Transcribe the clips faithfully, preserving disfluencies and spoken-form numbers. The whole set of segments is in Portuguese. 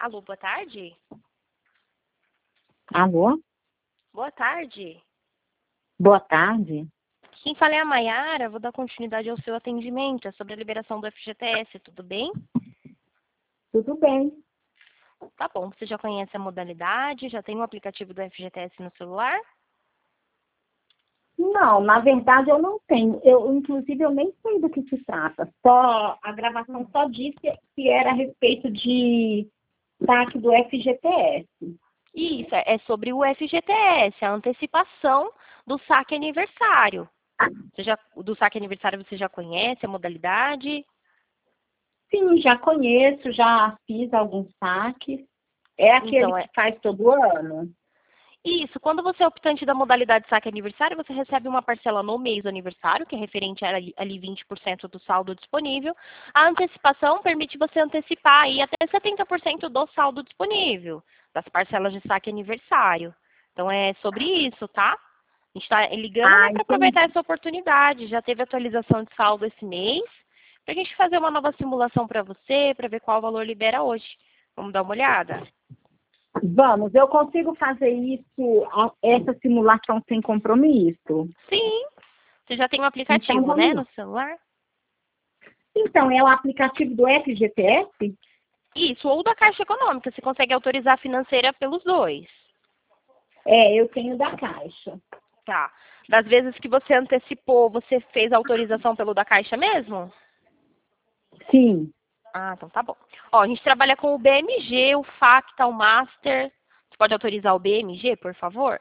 Alô, boa tarde? Alô? Boa tarde. Boa tarde. Quem fala é a Maiara, vou dar continuidade ao seu atendimento, é sobre a liberação do F G T S, tudo bem? Tudo bem. Tá bom, você já conhece a modalidade, já tem o aplicativo do F G T S no celular? Não, na verdade eu não tenho. Eu, inclusive, eu nem sei do que se trata. Só a gravação só disse que era a respeito de saque do F G T S. Isso, é sobre o F G T S, a antecipação do saque aniversário. Você já, do saque aniversário você já conhece a modalidade? Sim, já conheço, já fiz alguns saques. É aquele Então, é que faz todo ano? isso. Quando você é optante da modalidade saque aniversário, você recebe uma parcela no mês do aniversário, que é referente a ali, ali vinte por cento do saldo disponível. A antecipação permite você antecipar aí até setenta por cento do saldo disponível, das parcelas de saque aniversário. Então, é sobre isso, tá? A gente está ligando, Ah, né, para entendi. aproveitar essa oportunidade. Já teve atualização de saldo esse mês, para a gente fazer uma nova simulação para você, para ver qual valor libera hoje. Vamos dar uma olhada? Vamos, eu consigo fazer isso, a- essa simulação sem compromisso? Sim. Você já tem um Então, aplicativo, né, vamos lá. no celular? Então, é o aplicativo do F G T S? Isso, ou da Caixa Econômica. Você consegue autorizar a financeira pelos dois. É, eu tenho da Caixa. Tá. Das vezes que você antecipou, você fez a autorização pelo da Caixa mesmo? Sim. Ah, então tá bom. Ó, a gente trabalha com o B M G, o Facta, o Master. Você pode autorizar o B M G, por favor?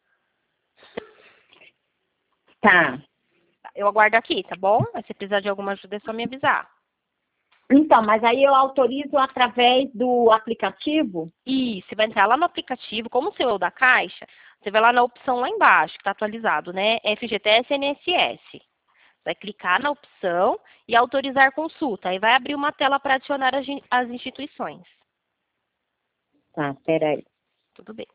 Tá. Eu aguardo aqui, tá bom? Mas se precisar de alguma ajuda, é só me avisar. Então, mas aí eu autorizo através do aplicativo? E você vai entrar lá no aplicativo, como o seu é o da Caixa, você vai lá na opção lá embaixo, que está atualizado, né? F G T S N S S. Vai clicar na opção e autorizar consulta. Aí vai abrir uma tela para adicionar as in- as instituições. Tá, peraí. Tudo bem.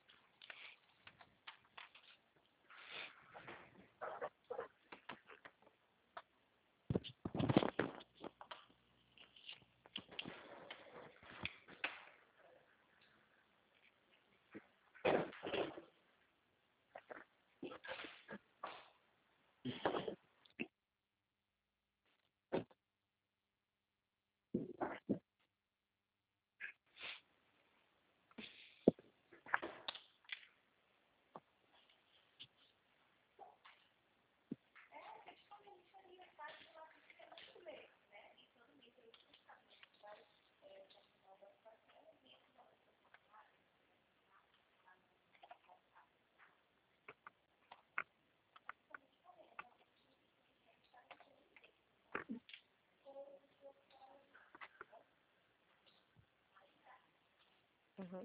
Uhum.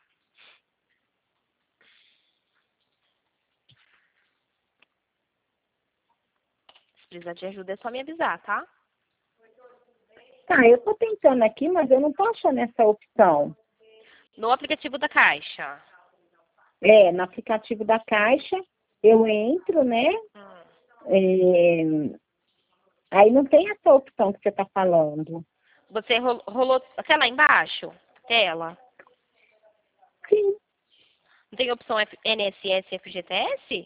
Se precisar de ajuda, é só me avisar, tá? Tá, eu tô tentando aqui, mas eu não tô achando essa opção. No aplicativo da Caixa. É, no aplicativo da Caixa, eu entro, né? Hum. É, aí não tem essa opção que você tá falando. Você ro- rolou até lá embaixo? Tela. Sim. Não tem opção F- N S S e F G T S?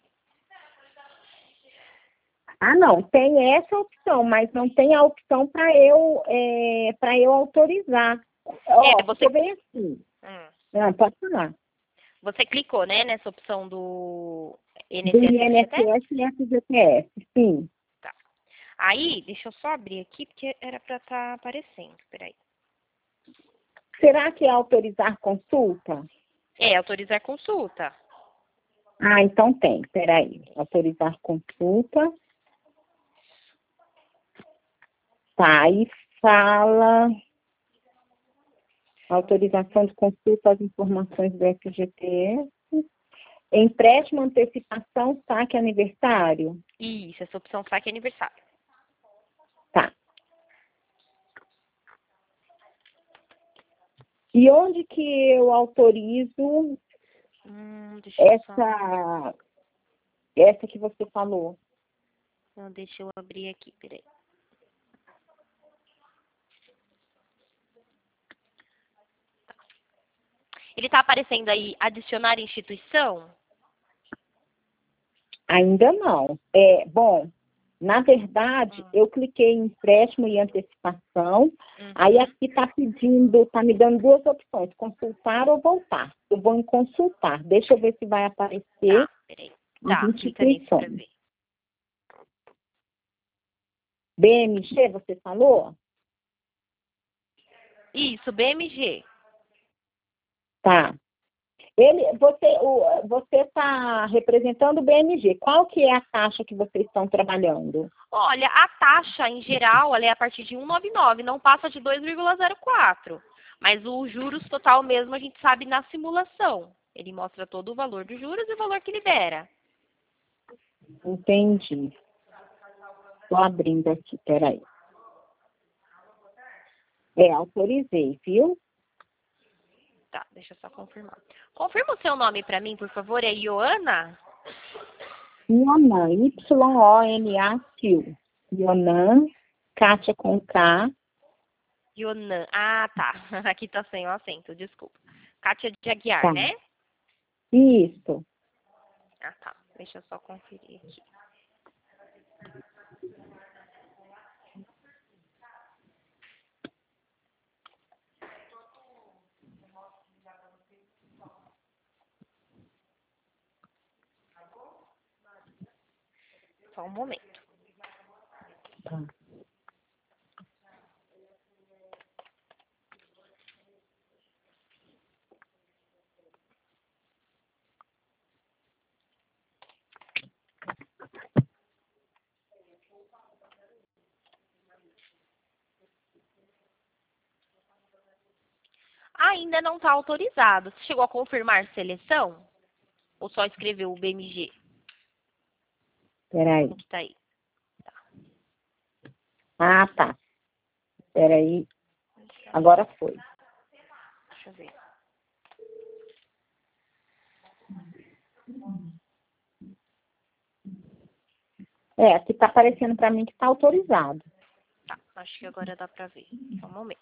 Ah, não, tem essa opção, mas não tem a opção para eu, é, para eu autorizar. É, Ó, você. ficou bem assim. Hum. Não, pode falar. Você clicou, né, nessa opção do Do N S S e F G T S? I N S S e F G T S, sim. Tá. Aí, deixa eu só abrir aqui, porque era para estar aparecendo. Peraí. Será que é autorizar consulta? É, autorizar consulta. Ah, então tem, peraí. Autorizar consulta. Tá, aí fala autorização de consulta às informações do F G T S. Empréstimo, antecipação, saque aniversário. Isso, essa opção saque aniversário. Tá. E onde que eu autorizo Hum, deixa eu só. essa, essa que você falou? Não, deixa eu abrir aqui, peraí. Ele está aparecendo aí adicionar instituição? Ainda não. É, bom, na verdade, Hum. eu cliquei em empréstimo e antecipação, Uhum. aí aqui está pedindo, está me dando duas opções, consultar ou voltar. Eu vou em consultar, deixa eu ver se vai aparecer Tá, peraí. as Tá, clica nisso para instituições. ver. B M G, você falou? Isso, B M G. Tá. Ele, você o, você está representando o B M G. Qual que é a taxa que vocês estão trabalhando? Olha, a taxa em geral ela é a partir de cento e noventa e nove, não passa de dois vírgula zero quatro. Mas o juros total mesmo a gente sabe na simulação. Ele mostra todo o valor dos juros e o valor que libera. Entendi. Estou abrindo aqui, peraí. É, autorizei, viu? Tá, deixa eu só confirmar. Confirma o seu nome para mim, por favor, é Ioana? Yonan, Y O N A Q. Yonan, Kátia com K. Ionan. Ah, tá. Aqui tá sem o acento, desculpa. Kátia de Aguiar, Tá. né? Isso. Ah, tá. Deixa eu só conferir aqui. Só um momento. Tá. Ainda não está autorizado. Você chegou a confirmar seleção? Ou só escreveu o B M G? Peraí. Como que tá aí? Ah, tá. Peraí. Agora foi. Deixa eu ver. É, aqui tá aparecendo para mim que tá autorizado. Tá, acho que agora dá pra ver. Só um momento.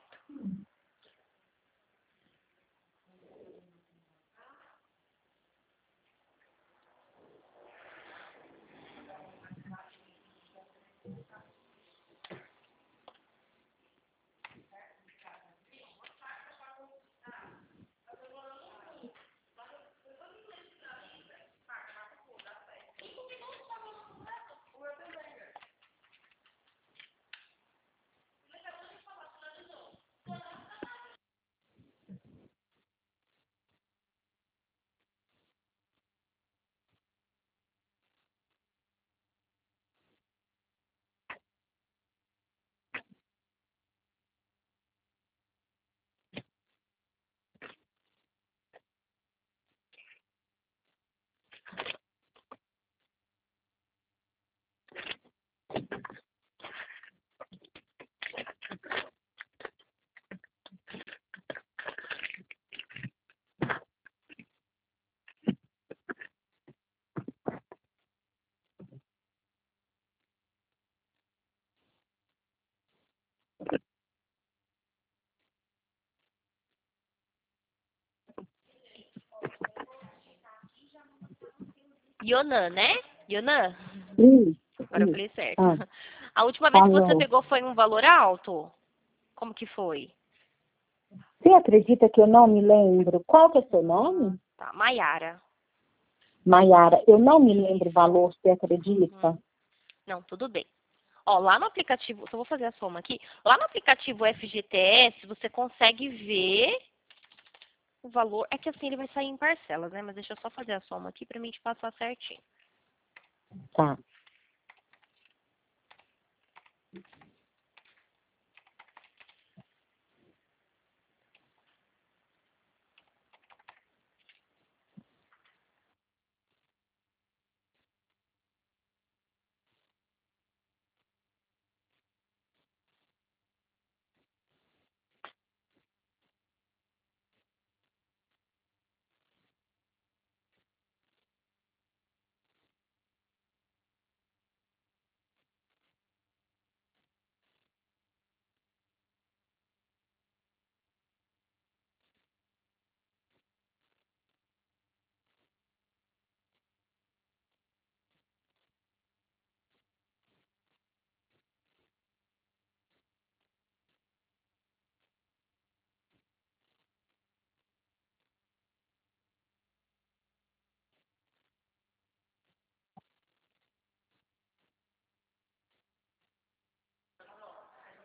Yonan, né? Yonan? Isso. Agora eu Isso. falei certo. Ah, A última vez que você falou. pegou foi um valor alto? Como que foi? Você acredita que eu não me lembro? Qual que é seu nome? Tá, Maiara. Maiara, eu não me lembro o valor, você acredita? Uhum. Não, tudo bem. Ó, lá no aplicativo, só vou fazer a soma aqui. Lá no aplicativo F G T S, você consegue ver o valor. É que assim ele vai sair em parcelas, né? Mas deixa eu só fazer a soma aqui pra mim te passar certinho. Tá.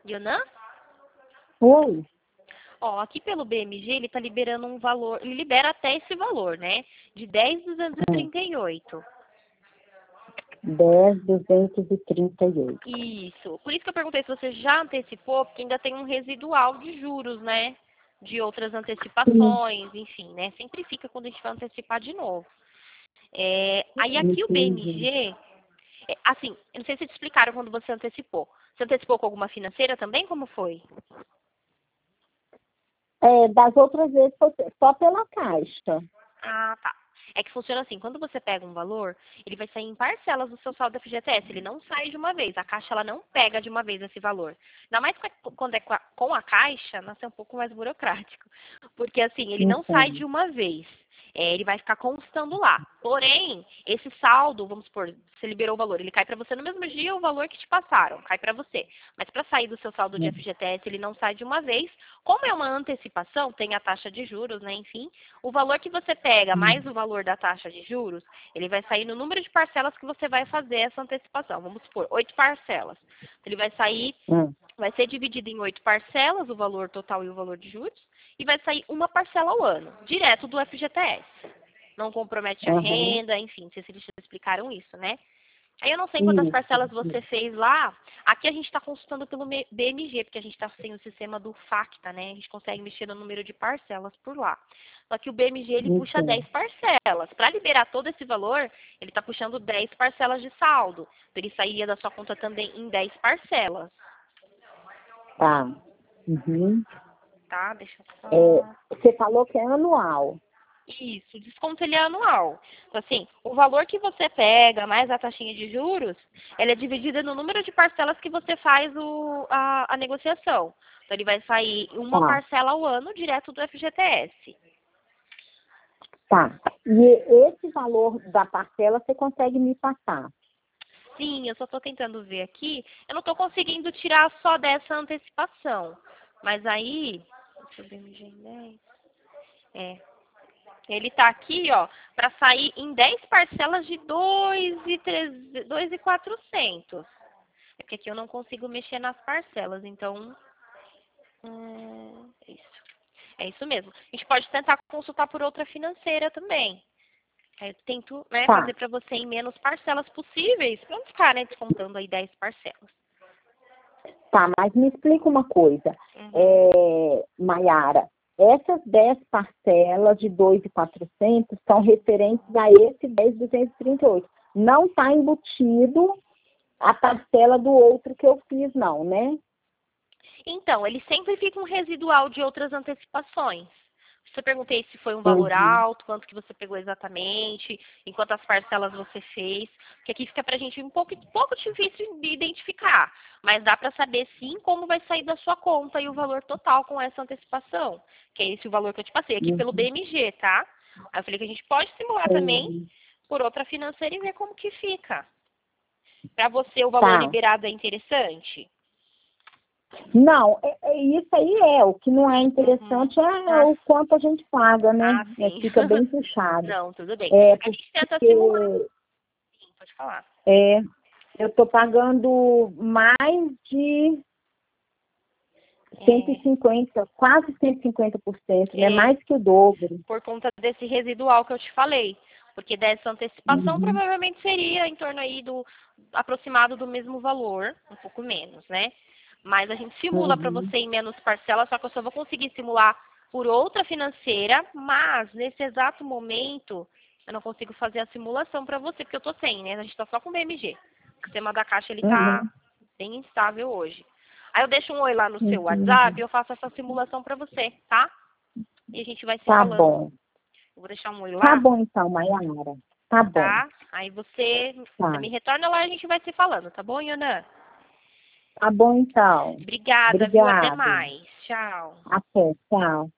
Yonan? Oi. Ó, aqui pelo B M G, ele está liberando um valor, ele libera até esse valor, né? De dez mil duzentos e trinta e oito. dez mil duzentos e trinta e oito. Isso. Por isso que eu perguntei se você já antecipou, porque ainda tem um residual de juros, né? De outras antecipações, enfim, né? Sempre fica quando a gente vai antecipar de novo. É, aí aqui o B M G, é, assim, eu não sei se te explicaram quando você antecipou. Você antecipou com alguma financeira também? Como foi? É, das outras vezes foi só pela Caixa. Ah, tá. É que funciona assim, quando você pega um valor, ele vai sair em parcelas do seu saldo F G T S, ele não sai de uma vez, a Caixa ela não pega de uma vez esse valor. Ainda mais quando é com a Caixa, nossa, é um pouco mais burocrático, porque assim, ele não sai de uma vez. É, ele vai ficar constando lá. Porém, esse saldo, vamos supor, você liberou o valor, ele cai para você no mesmo dia o valor que te passaram, cai para você. Mas para sair do seu saldo de F G T S, ele não sai de uma vez. Como é uma antecipação, tem a taxa de juros, né? Enfim, o valor que você pega mais o valor da taxa de juros, ele vai sair no número de parcelas que você vai fazer essa antecipação. Vamos supor, oito parcelas. Ele vai sair, vai ser dividido em oito parcelas, o valor total e o valor de juros, e vai sair uma parcela ao ano, direto do F G T S. Não compromete a Uhum. renda, enfim, não sei se eles te explicaram isso, né? Aí eu não sei quantas parcelas você fez lá. Aqui a gente está consultando pelo B M G, porque a gente está sem o sistema do Facta, né? A gente consegue mexer no número de parcelas por lá. Só que o B M G, ele puxa dez parcelas. Para liberar todo esse valor, ele está puxando dez parcelas de saldo. Então, ele sairia da sua conta também em dez parcelas. Tá. Uhum. Tá, deixa eu só... É, você falou que é anual. Isso, o desconto ele é anual. Então, assim, o valor que você pega, mais a taxinha de juros, ela é dividida no número de parcelas que você faz o, a, a negociação. Então, ele vai sair uma Tá. parcela ao ano direto do F G T S. Tá. E esse valor da parcela você consegue me passar? Sim, eu só estou tentando ver aqui. Eu não estou conseguindo tirar só dessa antecipação. Mas aí... Deixa eu ver no G dez. É. Ele está aqui, ó, para sair em dez parcelas de dois mil e quatrocentos. É porque aqui eu não consigo mexer nas parcelas, então... Hum, é isso. É isso mesmo. A gente pode tentar consultar por outra financeira também. Aí eu tento, né, Tá. fazer para você em menos parcelas possíveis, para não ficar, né, descontando aí dez parcelas. Tá, mas me explica uma coisa, Uhum. é, Maiara. Essas dez parcelas de dois mil e quatrocentos são referentes a esse dez mil duzentos e trinta e oito. Não está embutido a parcela do outro que eu fiz, não, né? Então, ele sempre fica um residual de outras antecipações. Eu perguntei se foi um valor Uhum. alto, quanto que você pegou exatamente, em quantas parcelas você fez, porque aqui fica pra gente um pouco, um pouco difícil de identificar, mas dá para saber sim como vai sair da sua conta e o valor total com essa antecipação, que é esse o valor que eu te passei aqui Uhum. pelo B M G, tá? Aí eu falei que a gente pode simular Uhum. também por outra financeira e ver como que fica. Para você o valor Tá. liberado é interessante? Não, é, é isso aí é. O que não é interessante Uhum. é Ah, o quanto a gente paga, né? ah, É, sim. fica bem puxado. Não, tudo bem. É A gente tenta porque simular. Sim, pode falar. é, eu estou pagando mais de cento e cinquenta, quase cento e cinquenta por cento, né? É, Mais que o dobro. por conta desse residual que eu te falei. Porque dessa antecipação Uhum. provavelmente seria em torno aí do aproximado do mesmo valor, um pouco menos, né? Mas a gente simula para Uhum. você em menos parcelas, só que eu só vou conseguir simular por outra financeira, mas nesse exato momento eu não consigo fazer a simulação para você, porque eu tô sem, né? A gente tá só com o B M G. O sistema da Caixa ele tá Uhum. bem instável hoje. Aí eu deixo um oi lá no seu WhatsApp Entendi. e eu faço essa simulação para você, tá? E a gente vai se Tá falando. bom. Eu vou deixar um oi Tá lá, bom então, Maiara. Tá bom. tá? Aí você, você Tá. me retorna lá e a gente vai se falando, tá bom, Yana? Tá bom então. Obrigada, viu? Até Obrigada. mais. Tchau. Até. Tchau.